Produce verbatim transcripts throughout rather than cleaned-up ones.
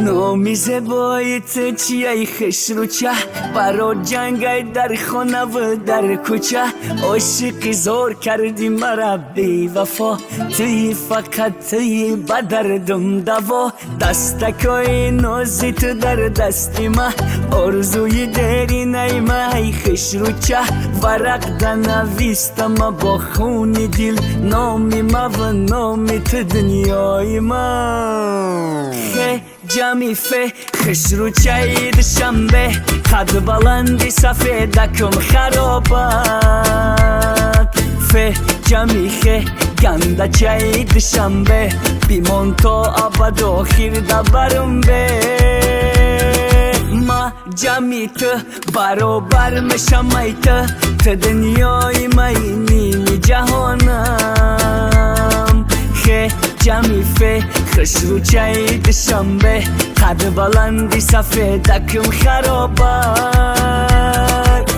نامیز بایت چیه خش رو چه برا جنگای در خانه و در کوچه عاشقی زور کردی مرا بی وفا توی فقط توی بدردم دوا دستکای نازی تو در دستی ما آرزوی دری نیمه ای خش رو چه ورق دنویستم با خون دل نامی ما و نامی تو دنیای ما خه جمی فه خش رو چاید شنبه قد بلندی سفیدکم خرابت فه جمی خه گنده چاید شنبه بیمون تا ابد آخیر دبرم به ما جمی تو برابر مشم ای تو تو دنیای مای نیمی جهانم خه جمی فه خش رو چاید شنبه قد بلندی سفیدکم خرابت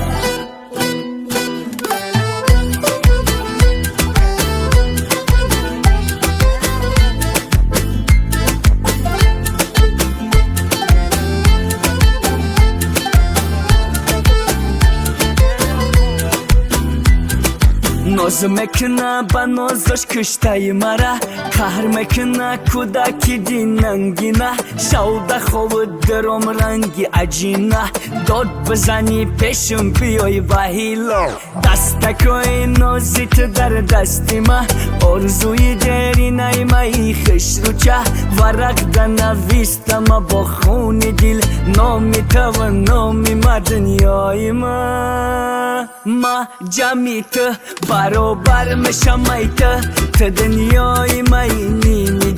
ناز مکنه با نازش کشتای مرا قهر مکنه کودکی دیننگینه شوده خواب درم رنگی عجینه داد بزنی پیشم بیای وحیلا دستکای نازی تو در دستی ما آرزوی دری نیمه خش رو چه ورق دنویستم با خون دل نامی تو و نامی ما دنیای ما ما جمی تو برابر مشم ای تو تو دنیای مای نیمی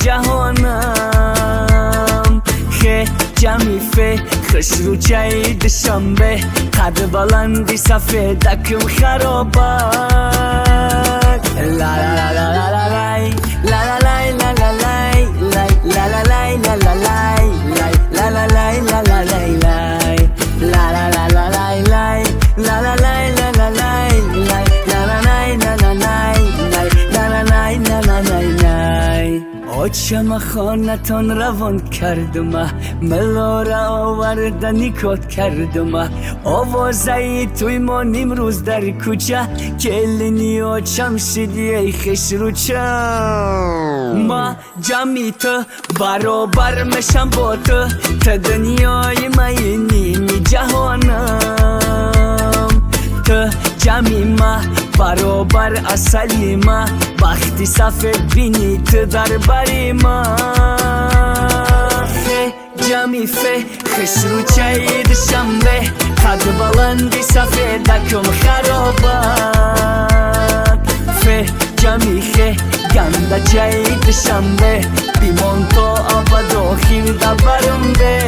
جهانم خه جمی فه خش رو چاید شنبه قد بلندی سفیدکم خرابت لا لا لا لا لا لا لا لا لا لا لا لا لا لا آچم خانتان روان کردم ملا را آوردنی کات کردم آوازه توی ما نیمروز در کوچه کلینی آچم شدی ای خش رو چه ما جمی تو برابر مشم با تو تو دنیای مای نیمی جهانم تو جمی ما برابر اصلی ما وقتی سفید بینی تو در بری ما خه جمی فه خش رو چاید شنبه قد بلندی سفیدکم خرابت فه جمی خه گنده چاید شنبه بیمون تا ابد آخیر دبرم به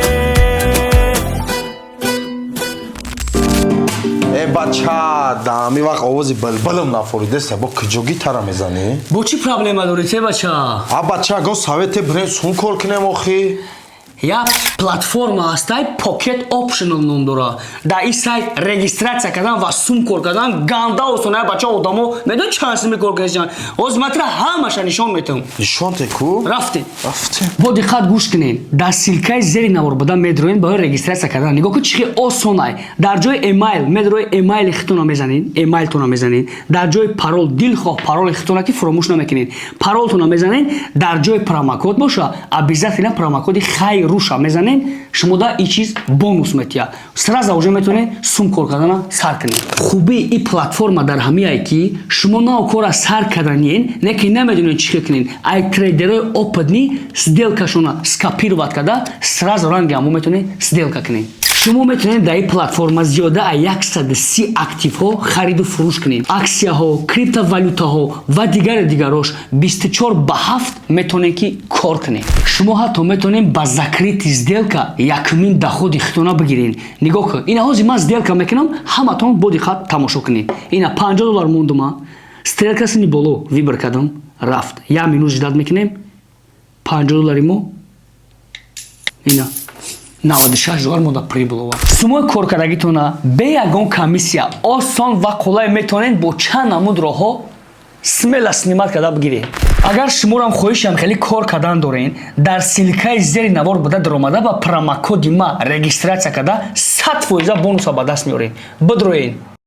ای بچه دامی وقت آوازی بلبلم نفوریده سبا کجوگی ترا میزنی؟ با چی پرابلم داری ته بچه؟ آ بچه گو سویت برین سون کار کنیم آخی؟ یا платформа ҳастай Pocket Optional ном дора. Дар ин сайт регистрация кардан ва сум кор кардан ганда осона бача одамо медон чанд сум кор кардан. Оз матра ҳамаша нишон метам. Нишон теку? Рафтем. Рафтем. Бо диққат гӯш кунед. Дар силкаи зери навор буда медроин ба регистрация кардан. Нигоҳ кун чихи осонай. Дар ҷои емайл медрои емайли хитона мезанед, емайлтона мезанед. Дар ҷои парол дилхоҳ пароли хитона ки фуромӯш намекунед. Паролтона мезанед, дар ҷои промокод боша, обязательно промокоди хайр руша мезанед. شما دا این چیز بونوس میتیا سراز اوجه میتونه سوم کار کردن سر کنید خوبی این پلتفرم در همه ای که شما نه کار سر کردنین نه که نمیدونین چی کنین ای تریدرای опытни сделкашона скопировать کرده سراز رنگ همو میتونه сделка کنین شما میتونید در این پلتفرم زیاده از صد و سی اکتیو ها خرید و فروش کنید اکسیا ها کریپتوالوتا ها و دیگر دیگراش بیست و چهار به هفت میتونید که کار کنید شما حتی میتونید با закрыть сделка якмин доходи хитона бигирин нигоҳ кун ина ҳозир ман сделка мекунам ҳаматон бо диққат тамошо кунед ина панҷоҳ доллар мондума стрелкасини боло вибр кардам рафт як минут жидат мекунем панҷоҳ доллари мо ина наваду шаш доллар монда прибылова сумои коркардагитона бе ягон комиссия осон ва қулай метавонед бо чанд намуд роҳҳо смело снимат карда бигиред агар шуморам хоҳишам хеле кор кардан дорен дар силкаи зери навор буда даромада ба промокоди ма регистратсия карда сад фоиза бонуса ба даст меорен. Бидроен.